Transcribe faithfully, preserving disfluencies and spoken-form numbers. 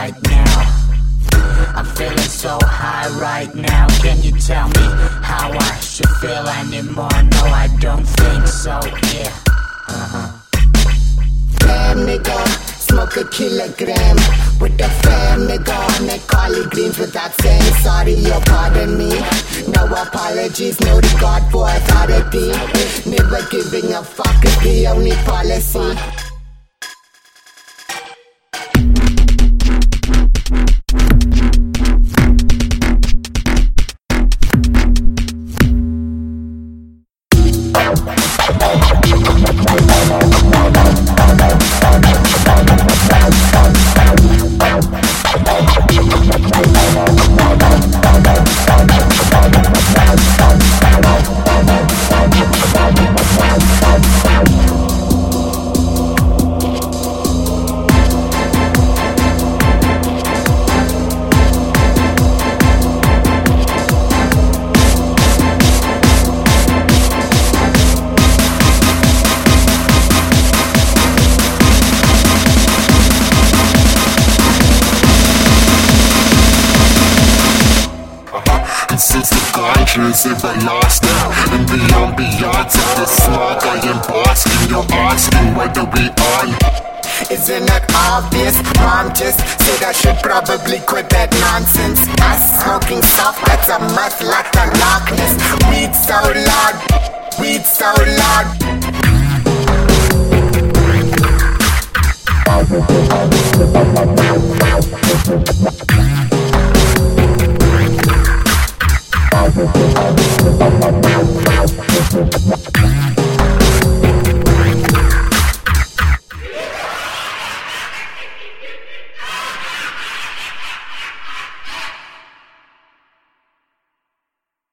right now. I'm feeling so high right now. Can you tell me how I should feel anymore? No, I don't think so, yeah. Uh-huh. Damn nigga, smoke a kilogram with the fam nigga. Make collie greens without saying sorry or pardon me. No apologies, no regard for authority. Never giving a fuck is the only policy. Since the conscience everlasting, in the ambiance of the smog I am basking. You're asking whether we on. Isn't it obvious? Mom just said I should probably quit that nonsense. Us smoking soft, that's a myth like the Loch Ness. Weed so loud, weed so loud. We'll be right back.